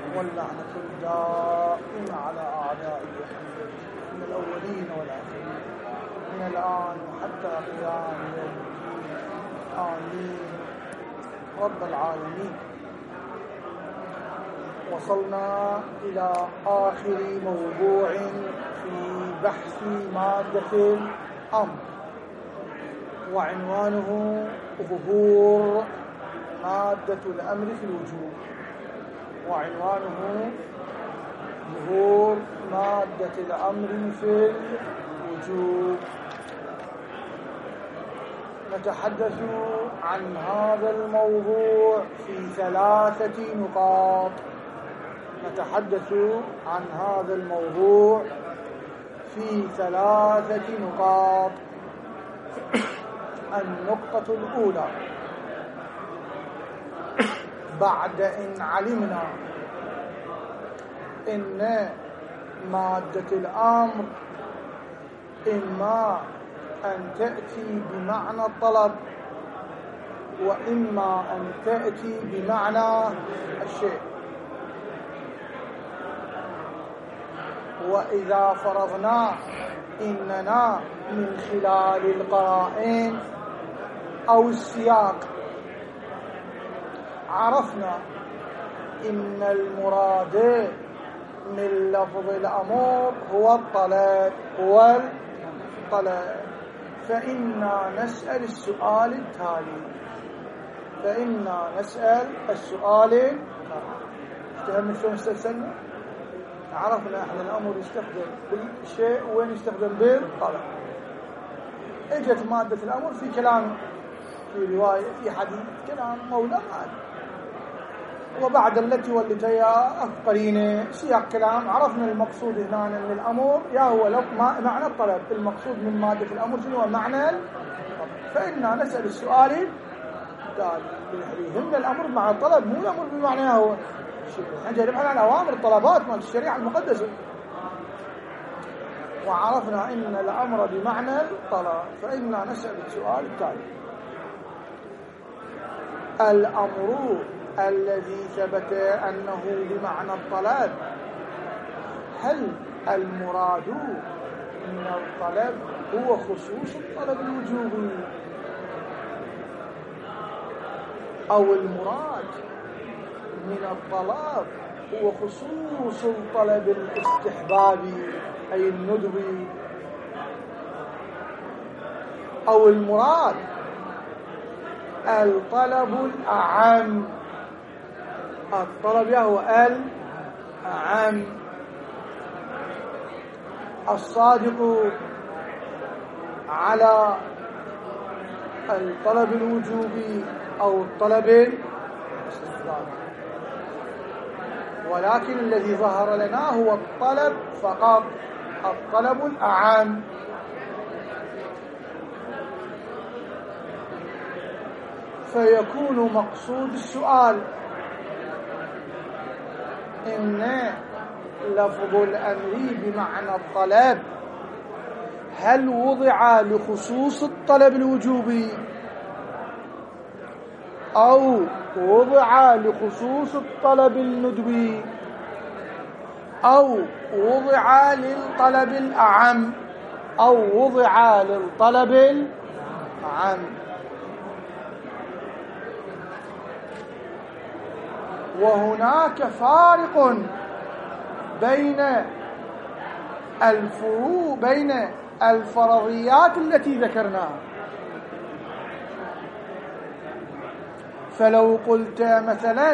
واللعنة الدائمة على أعدائه من الأولين والآخرين من الآن حتى قيام يوم الدين. آمين رب العالمين. وصلنا إلى آخر موضوع في بحث مادة الأمر، وعنوانه ظهور مادة الأمر في الوجوب. وعنوانه ظهور مادة الأمر في الوجوب. نتحدث عن هذا الموضوع في 3 نقاط. نتحدث عن هذا الموضوع في 3 نقاط. النقطة الأولى: بعد إن علمنا إن مادة الأمر إما أن تأتي بمعنى الطلب وإما أن تأتي بمعنى الشيء، وإذا فرضنا إننا من خلال القرائن أو السياق عرفنا إن المراد من لفظ الأمر هو الطلب، فإنا نسأل السؤال التالي. افتهمنا شلون استسلنا؟ عرفنا احنا الأمر يستخدم بالشيء وين يستخدم بالطلب. اجت مادة الأمر في كلام، في رواية، في حديث، كلام مولى معنى، وبعد التي والتيا قرينه سياق كلام. عرفنا المقصود هنا من الأمر يا هو معنى الطلب. المقصود من مادة الأمر شنو هو معنى الطلب؟ فإنا نسأل السؤال التالي. يهمنا الأمر بمعنى الطلب، مو الأمر بمعنى هو نحن نبحث عن أوامر الطلبات مال الشريعة المقدسة. وعرفنا إن الأمر بمعنى الطلب، فإنا نسأل السؤال التالي: الأمر الذي ثبت أنه بمعنى الطلب، هل المراد من الطلب هو خصوص الطلب الوجوبي، أو المراد من الطلب هو خصوص الطلب الاستحبابي أي الندبي، أو المراد الطلب الأعم؟ الطلب هو الأعم. الصادق على الطلب الوجوبي أو الطلب الاستحبابي، ولكن الذي ظهر لنا هو الطلب فقط، الطلب الأعم. فيكون مقصود السؤال إن لفظ الأمر بمعنى الطلب هل وضع لخصوص الطلب الوجوبي أو وضع لخصوص الطلب الندبي أو وضع للطلب الأعم أو وضع للطلب الأعم. وهناك فارق بين الفرضيات التي ذكرناها. فلو قلت مثلا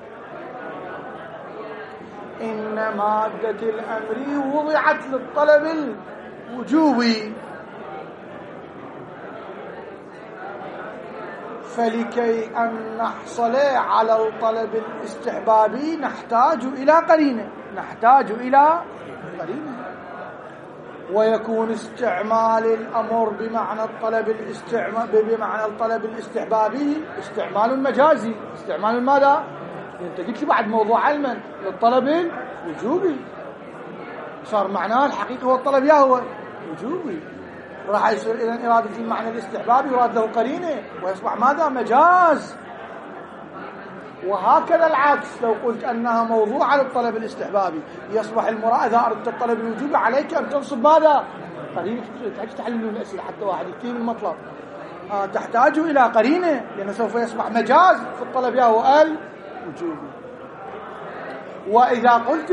إن مادة الأمر وضعت للطلب الوجوبي، فلكي أن نحصل على الطلب الاستحبابي نحتاج إلى قرينة، ويكون استعمال الأمر بمعنى الطلب الاستحبابي استعمال مجازي. استعمال ماذا؟ انت قلت لي بعد موضوع علما للطلب الوجوبي، صار معناه الحقيقة هو الطلب يا هو وجوبي، وراح يصير إذن إرادة المعنى الاستحبابي يراد له قرينة ويصبح ماذا؟ مجاز. وهكذا العكس، لو قلت أنها موضوعة للطلب الاستحبابي يصبح المراد إذا أردت الطلب الوجوبي عليك أن تنصب ماذا؟ قرينة. تحتاج تحللون الأسئلة حتى واحد يكتب المطلب تحتاج إلى قرينة، لأنه سوف يصبح مجاز في الطلب هو الوجوبي. وإذا قلت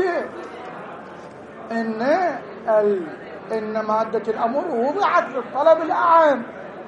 إن مادة الأمر وضعت للطلب الأعم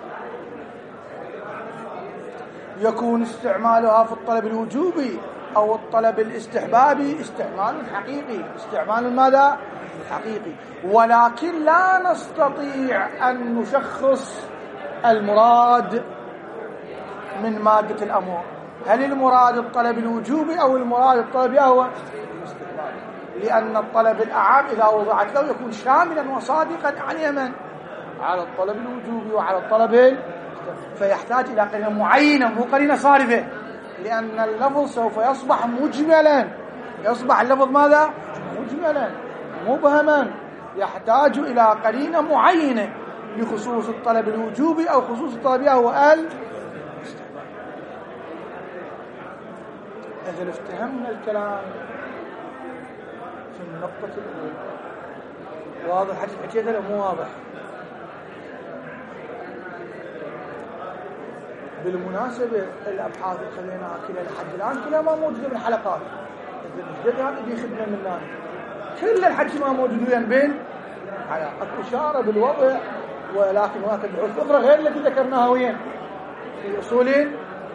يكون استعمالها في الطلب الوجوبي أو الطلب الاستحبابي استعمال حقيقي. استعمال ماذا؟ حقيقي. ولكن لا نستطيع أن نشخص المراد من مادة الأمر. هل المراد الطلب الوجوبي أو المراد الطلب هو الاستحبابي؟ لأن الطلب الأعم إذا وضعت له يكون شاملا وصادقا على من؟ على الطلب الوجوبي وعلى الطلب، فيحتاج إلى قرينة معينة مو قرينة صارفة، لأن اللفظ سوف يصبح مجملا. يصبح اللفظ ماذا؟ مجملا مبهما، يحتاج إلى قرينة معينة لخصوص الطلب الوجوبي أو خصوص الطلب هو الاستحباب. إذا افتهمنا الكلام في النقطة الأولى واضح؟ حكيت له مو واضح؟ بالمناسبة الأبحاث اللي خليناها كلها لحد الآن كلها ما موجودة بالحلقات. إذا الجديد هذا دي خدمة مننا، كل الحكي ما موجود وين بين على إشارة بالوضع، ولكن هناك بحوث أخرى غير التي ذكرناها وين في أصولين.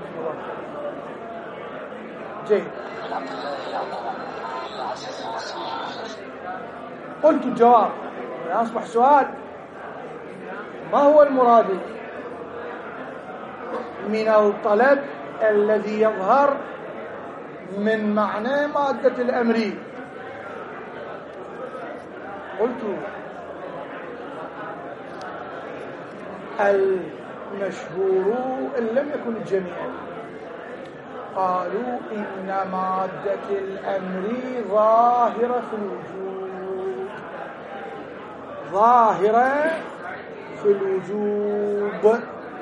جيد. قلت الجواب. يصبح سؤال: ما هو المراد من الطلب الذي يظهر من معنى مادة الأمر؟ قلت المشهور إن لم يكن الجميع قالوا إن مادة الأمر ظاهرة في الوجود، ظاهرة في الوجوب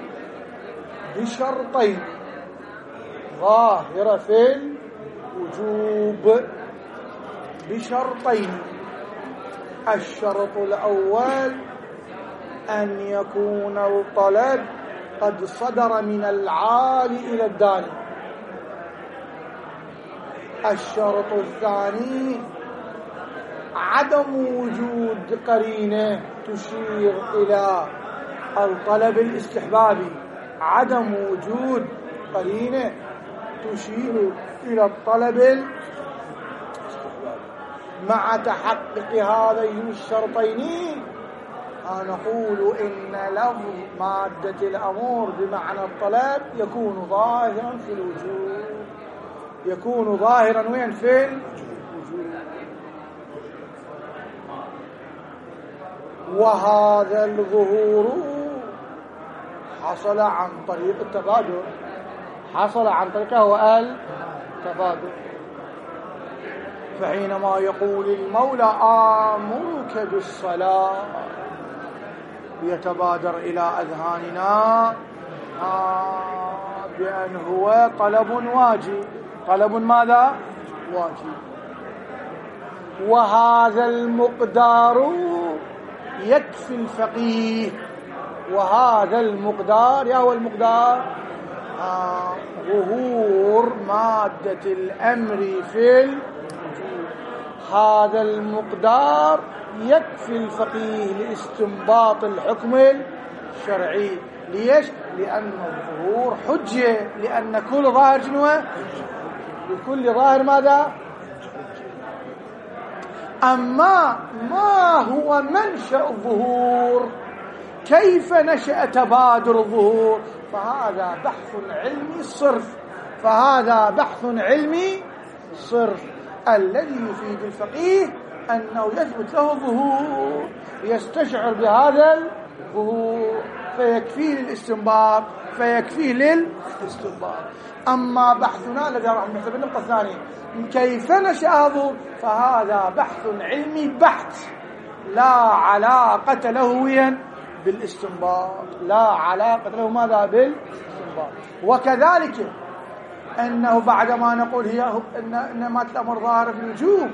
بشرطين. ظاهرة في الوجوب بشرطين: الشرط الأول أن يكون الطلب قد صدر من العالي إلى الداني. الشرط الثاني عدم وجود قرينة تشير إلى الطلب الاستحبابي، عدم وجود قرينة تشير إلى الطلب الاستحبابي. مع تحقق هذين الشرطين نقول إن لفظ مادة الأمر بمعنى الطلب يكون ظاهرا في الوجود، يكون ظاهرا وين؟ في الوجود. وهذا الظهور حصل عن طريق التبادل، حصل عن طريقه هو التبادل. فحينما يقول المولى آمرك بالصلاة يتبادر إلى أذهاننا بأن هو طلب واجب. طلب ماذا؟ واجب. وهذا المقدار يكفي الفقيه. وهذا المقدار يا هو المقدار ظهور مادة الأمر في الوجود. هذا المقدار يكفي الفقيه لاستنباط الحكم الشرعي. ليش؟ لأن الظهور حجة، لأن كل ظاهر جنوة لكل ظاهر ماذا؟ أما ما هو منشأ الظهور؟ كيف نشأ تبادر الظهور؟ فهذا بحث علمي صرف، فهذا بحث علمي صرف الذي يفيد الفقيه أنه يثبت له ظهور، يستشعر بهذا الظهور فيكفيه للاستنباط، فيكفيه للاستنباط. أما بحثنا الذي راح نحسب النقطة الثانية كيف نشأ ظهور، فهذا بحث علمي بحت، لا علاقة له بالاستنباط، لا علاقة له ماذا؟ بالاستنباط. وكذلك أنه بعدما نقول إن مادة الأمر ظاهرة في الوجوب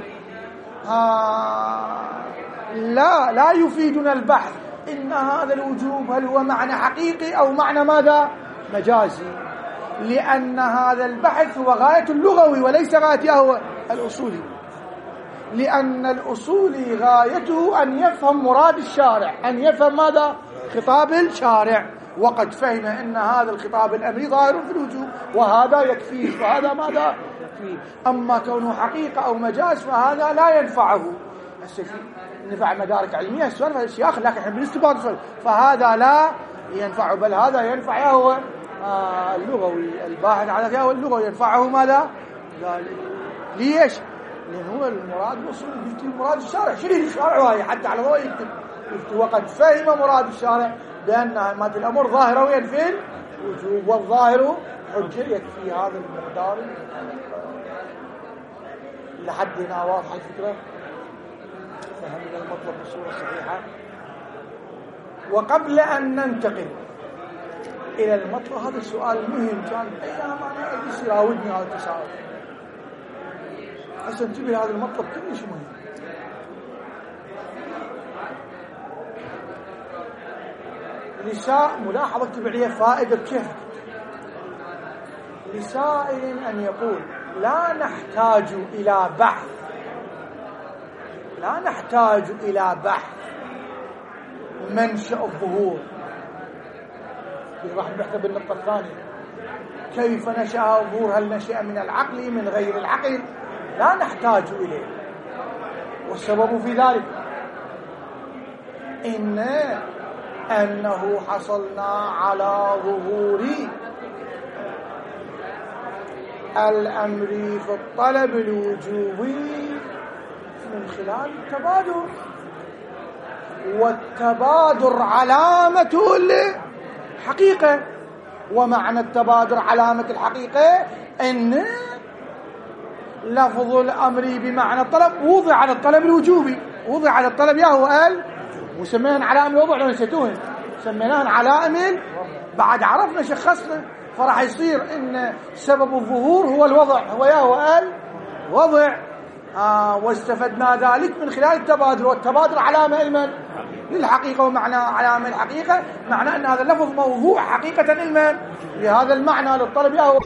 لا يفيدنا البحث إن هذا الوجوب هل هو معنى حقيقي أو معنى ماذا مجازي، لأن هذا البحث هو غاية اللغوي وليس غايته هو الأصولي، لأن الأصولي غايته أن يفهم مراد الشارع، أن يفهم ماذا خطاب الشارع، وقد فهم أن هذا الخطاب الأمري ظاهر في الوجوب وهذا يكفيه وهذا ماذا يكفيه. أما كونه حقيقة أو مجاز فهذا لا ينفعه. نفع مدارك علمية السؤال في الشياخ، لكن احنا بالاستباط فهذا لا ينفعه، بل هذا ينفع هو اللغوي الباحث على فيها واللغوي ينفعه ماذا ذلك. ليش؟ لأنه هو المراد الأصولي يفتي مراد الشارع، شريف الشارع هاي حتى على ضوء يفتي وقد فهم مراد الشارع بأن مادة الأمر ظاهرة وين في الوجوب، والظاهر حجة يكفي هذا المقدار. لحد هنا واضحة الفكرة؟ فهمنا المطلب بالصورة الصحيحة. وقبل أن ننتقل إلى المطلب، هذا السؤال مهم كان أيام أنا أجلس يراودني هذا التساؤل، حسن انتبه هذا المطلب كلش مهم. ملاحظة تبعية فائدة كيف لسائل أن يقول لا نحتاج إلى بحث منشأ الظهور. راح نبحث بالنقطة الثانية، كيف نشأ الظهور؟ هل نشأ من العقل من غير العقل؟ لا نحتاج إليه. والسبب في ذلك أنه حصلنا على ظهور الأمر في الطلب الوجوبي من خلال التبادر، والتبادر علامة الحقيقة. ومعنى التبادر علامة الحقيقة أن لفظ الأمر بمعنى الطلب وضع على الطلب الوجوبي، وضع على الطلب هو وسمينا علائم الوضع لو نسيتوهن، سميناها علائم بعد عرفنا شخصنا، فراح يصير ان سبب الظهور هو الوضع، هو الوضع. واستفدنا ذلك من خلال التبادل، والتبادل علامة إلما للحقيقة، ومعنى علامة الحقيقة معنى أن هذا اللفظ موضوع حقيقة إلما لهذا المعنى للطلب هو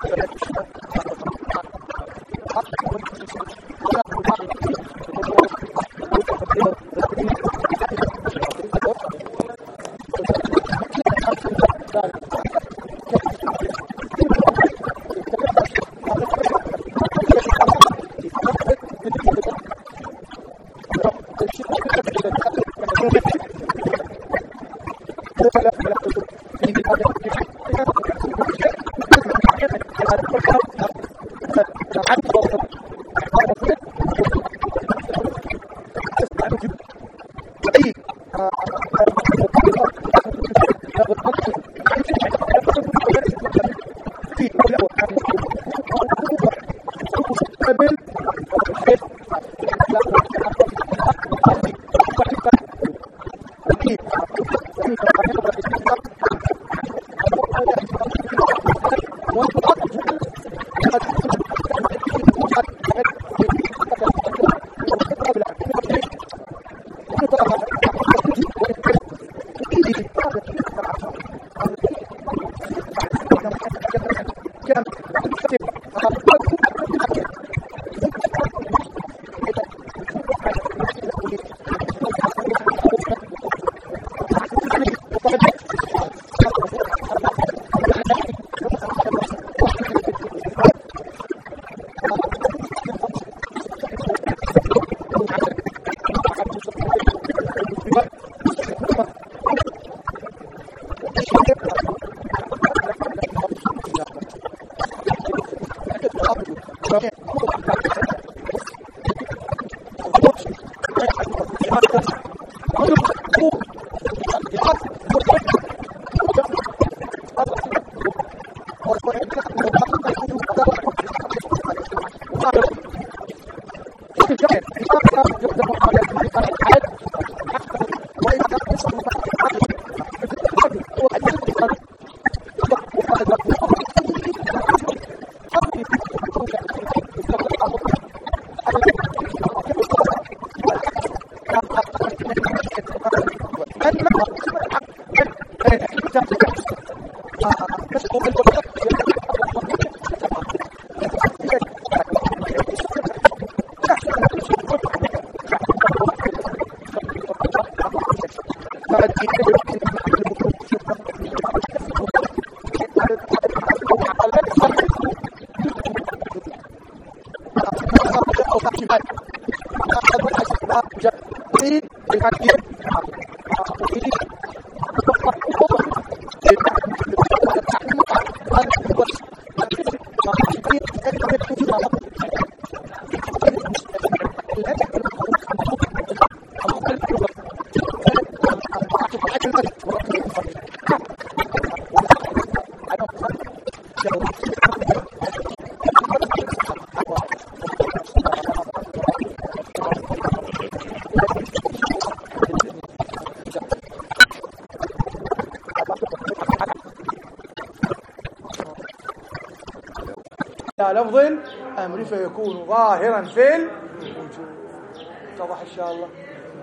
لفظ الأمر فيكون ظاهرا في الوجوب. اتضح إن شاء الله؟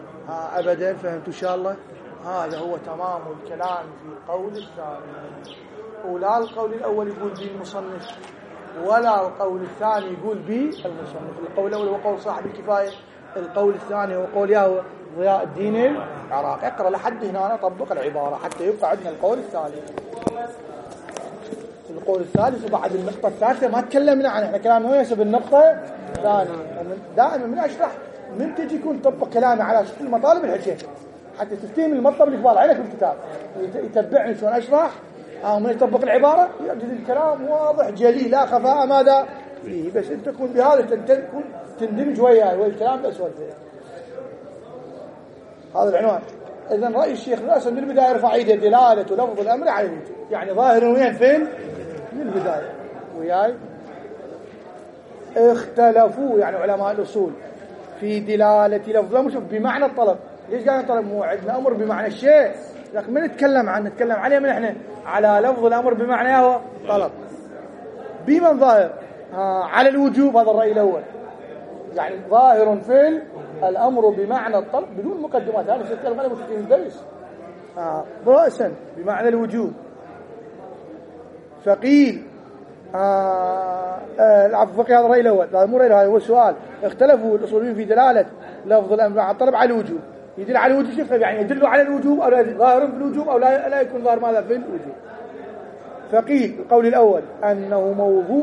أبدا فهمت إن شاء الله؟ هذا هو تمام الكلام في القول الثاني. ولا القول الأول يقول به المصنف ولا القول الثاني يقول به المصنف. القول الأول هو قول صاحب الكفاية، القول الثاني هو قول ياهو ضياء الدين العراقي. اقرأ لحد هنا أنا أطبق العبارة حتى يبقى عندنا القول الثالث. القول الثالث وبعد النقطة الثالثة ما تكلمنا عنه، احنا كلامنا هو يسب النقطة الثانية. دائما من أشرح من تجي يكون طبق كلامي على شكل المطالب الحكي حتى تستلم المطلب اللي يقبال عليك بالكتاب يتبعني شلون أشرح. من يطبق العبارة يجد الكلام واضح جلي لا خفاء ماذا فيه، بس أنت تكون بهذا تكون تندمج وياه والكلام الأسود فيه. هذا العنوان. إذن رأي الشيخ الأسد من البداية رفع يده دلالة لفظ الأمر على الوجوب، يعني ظاهر وين فين من البداية وياي. اختلفوا يعني علماء الأصول في دلالة لفظ الأمر بمعنى الطلب. ليش قال طلب؟ مو عندنا أمر بمعنى الشيء، لكن من نتكلم عنه نتكلم عليه من احنا على لفظ الأمر بمعنى هو طلب. بمن ظاهر؟ على الوجوب. هذا الرأي الأول، يعني ظاهر في الأمر بمعنى الطلب بدون مقدمات. هذا سيتكلم عليه في الدرس رأسا بمعنى الوجوب. فقيل العفو فقه هذا الرأي الأول، هذا مو رأي، هذا هو السؤال. اختلفوا الأصوليين في دلالة لفظ الأمر على الطلب على الوجوب. يدل على الوجوب شوف يعني يدل على الوجوب أو لا ظاهر في الوجوب أو لا يكون ظاهر ماذا في الوجوب. فقيل القول الأول أنه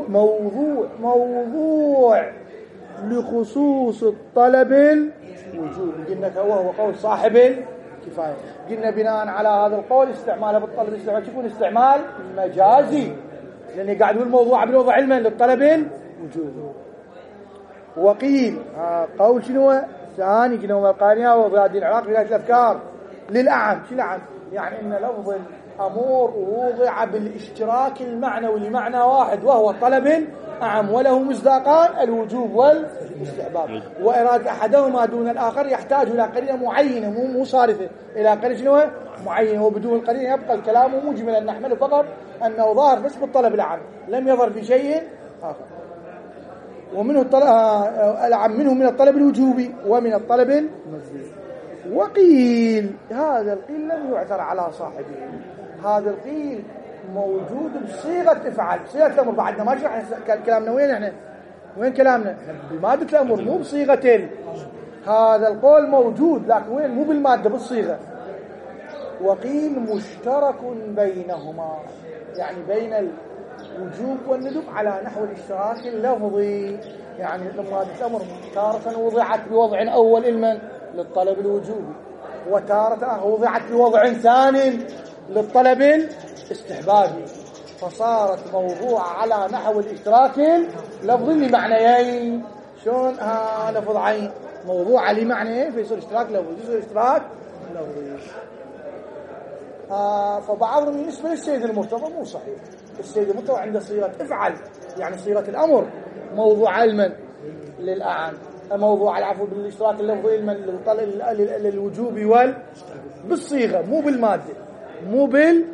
موضوع لخصوص الطلب الوجوب، قلنا وهو قول صاحب الكفاية. قلنا بناء على هذا القول استعماله بالطلب استعمال يكون استعمال مجازي، لأنه قاعد يقول موضوع بالوضع علما للطلب الوجوب. وقيل قول شنو ثاني قلنا هو القانية وضياء العراق في الأفكار للأعم. شو الأعم؟ يعني إن لفظ الأمور وضع بالاشتراك المعنوي لمعنى واحد وهو طلب أعم، وله مصداقان الوجوب والاستحباب، وإرادة أحدهما دون الآخر يحتاج إلى قرينة معينة مو صارفة، إلى قرينة شنو معينة، وبدون القرينة يبقى الكلام مجملا نحمله فقط أنه ظاهر بس بالطلب الأعم لم يظهر في شيء آخر. ومنه الأعم منه من الطلب الوجوبي ومن الطلب المنزلي. وقيل هذا القيل لم يعثر على صاحبه، هذا القيل موجود بصيغة افعل، بصيغة الأمر. بعدنا ما شرح كلامنا وين احنا، وين كلامنا بمادة الأمر مو بصيغة هذا القول موجود، لكن وين مو بالمادة بالصيغة. وقيل مشترك بينهما، يعني بين الوجوب والندب على نحو الاشتراك اللفظي. يعني لما الأمر تارة وضعت بوضع أول علما للطلب الوجوبي، وتارة وضعت بوضع ثاني للطلب الاستحبابي، فصارت موضوع على نحو الاشتراك اللفظي لمعنيين. شلون لفظ عين موضوع لمعنيين فيصير اشتراك لفظي، يصير اشتراك لفظي. فبعضهم بالنسبة للسيد المرتضى مو صحيح. السيد المرتضى عنده صيغة افعل، يعني صيغة الأمر موضوع علما للأعم، موضوع العفو بالاشتراك اللفظي علما للوجوب بالصيغة مو بالمادة، مو بالمادة.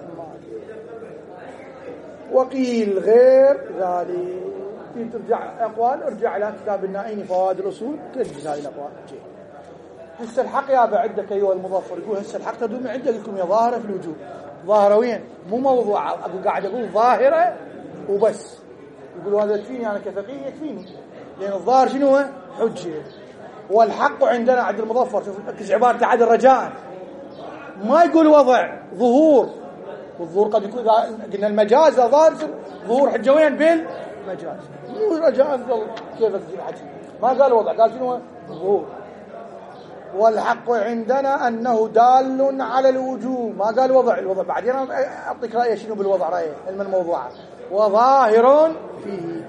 وقيل غير ذلك. ترجع أقوال ارجع إلى كتاب النائين فوائد الأصول تجد هذه الأقوال. هسه الحق يا بعدك أيها المظفر، يقول هسه الحق تدوم عندك لكم يا ظاهرة في الوجوب. ظاهرة وين؟ مو موضوع، أقول قاعد أقول ظاهرة وبس. يقولوا هذا يكفيني أنا كفقيه يكفيني، لأن الظاهر شنو هو؟ حجة. والحق عندنا عند المظفر شوف ركز عبارة عدل رجاء، ما يقول وضع ظهور، والظهور قد يكون قلنا المجاز ظاهر ظهور حجة وين؟ بالمجاز، مو رجاء كيف تجيب حجة. ما قال وضع، قال شنو ظهور. والحق عندنا أنه دال على الوجوب، ما قال وضع. الوضع بعدين أعطيك رأيه شنو بالوضع، رأيه علم الموضوعات. وظاهر فيه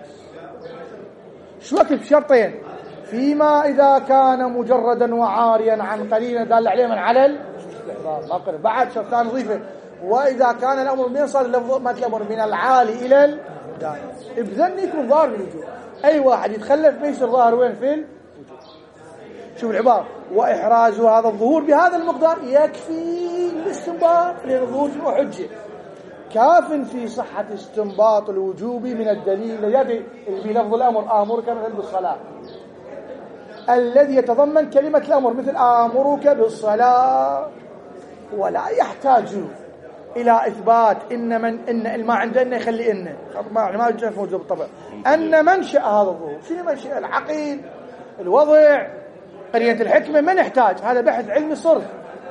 شو وقت بشرطين، فيما إذا كان مجردا وعاريا عن قليل دال عليه من على الاستحباب. بعد شرطان نضيفه، وإذا كان الأمر من صار اللفظ مثل الأمر من العالي إلى الدائم بذن يكون ظاهر بالوجوب. أي واحد يتخلف بيصير ظاهر وين؟ في الوجوب. شوف العبارة، وإحراز هذا الظهور بهذا المقدار يكفي الاستنباط، لأن الظهور شنو حجة كاف في صحة استنباط الوجوب من الدليل الذي بلفظ الأمر آمرك مثل بالصلاة، الذي يتضمن كلمة الأمر مثل آمرك بالصلاة، ولا يحتاج إلى إثبات إن ما عندنا يخلي إن ما يجب موجود بالطبع أن منشأ هذا الظهور. شنو منشأ؟ العقيل، الوضع، قرينة الحكمة. ما نحتاج، هذا بحث علمي صرف.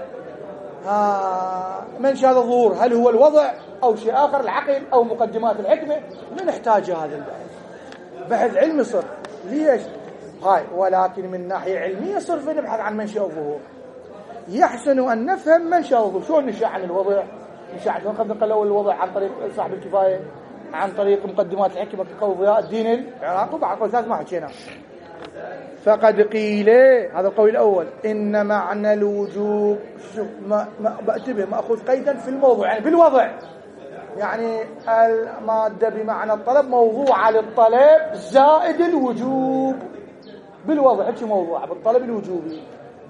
منشأ هذا الظهور هل هو الوضع أو شيء آخر، العقل أو مقدمات الحكمة؟ ما نحتاج هذا البحث، بحث علمي صرف. ليش؟ ولكن من ناحية علمية صرف نبحث عن منشأ الظهور. يحسن أن نفهم منشأ الظهور. شو نشأ عن الوضع؟ نشأ عن قد نقل الوضع عن طريق صاحب الكفاية، عن طريق مقدمات الحكمة كقول ضياء الدين العراقي، وبعض قولات ما حكينا. فقد قيل هذا القول الأول إن معنى الوجوب بأتبه مأخذ قيدا في الموضوع، يعني بالوضع، يعني المادة بمعنى الطلب موضوعة للطلب زائد الوجوب بالوضع، هيك موضوعة بالطلب الوجوبي.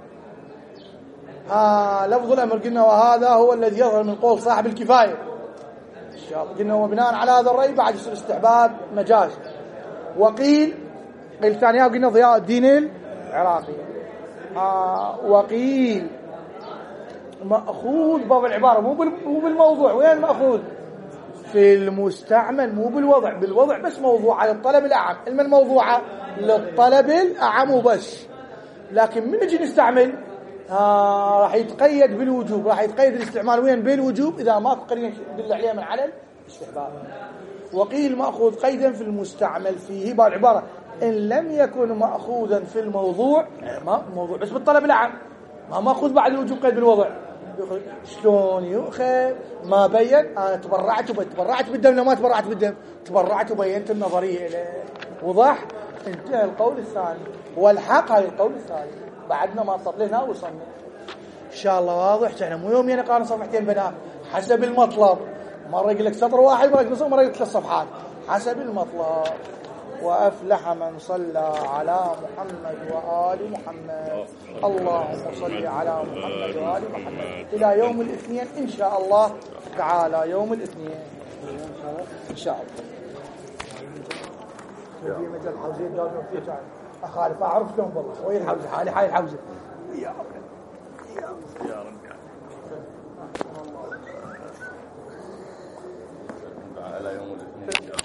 لفظ الأمر قلنا وهذا هو الذي يظهر من قول صاحب الكفاية. قلنا وبناء على هذا الرأي بعد يصير استحباب مجاز. وقيل ثانية قلنا ضياء الدين العراقي. وقيل مأخوذ باب العبارة مو بالموضوع. وين مأخوذ؟ في المستعمل مو بالوضع، بالوضع بس موضوعة للطلب الأعم. المن موضوعة للطلب الأعم وبس. لكن من نجي نستعمل راح يتقيد بالوجوب، راح يتقيد الاستعمال وين بالوجوب إذا ماكو قرينة يدل عليها من على الاستحباب. وقيل مأخوذ قيدا في المستعمل فيه بالعبارة إن لم يكن مأخوذا في الموضوع، ما موضوع بس بالطلب العام، ما مأخوذ بعد الوجوب قيد بالوضع. شلون يؤخذ؟ ما بين أنا تبرعت بالدم، ما تبرعت بالدم، تبرعت وبينت النظرية إليه، وضح. انتهى القول الثاني والحق هاي القول الثاني، بعدنا ما تطلعنا وصلنا إن شاء الله. واضح؟ احنا مو يومين نقارن صفحتين بنات حسب المطلب، مرة يقول لك سطر واحد، مرة يقول لك مرة يقول لك 3 صفحات حسب المطلب. وأفلح من صلى على محمد وآل محمد. اللهم صل على محمد وآل محمد إلى يوم الاثنين إن شاء الله تعالى. يوم الاثنين إن شاء الله. في مجال حوزة دارنا فيه تعال أخالف أعرف شلون والله وين الحوزة حالي حالي الحوزة يا رب على يوم الاثنين.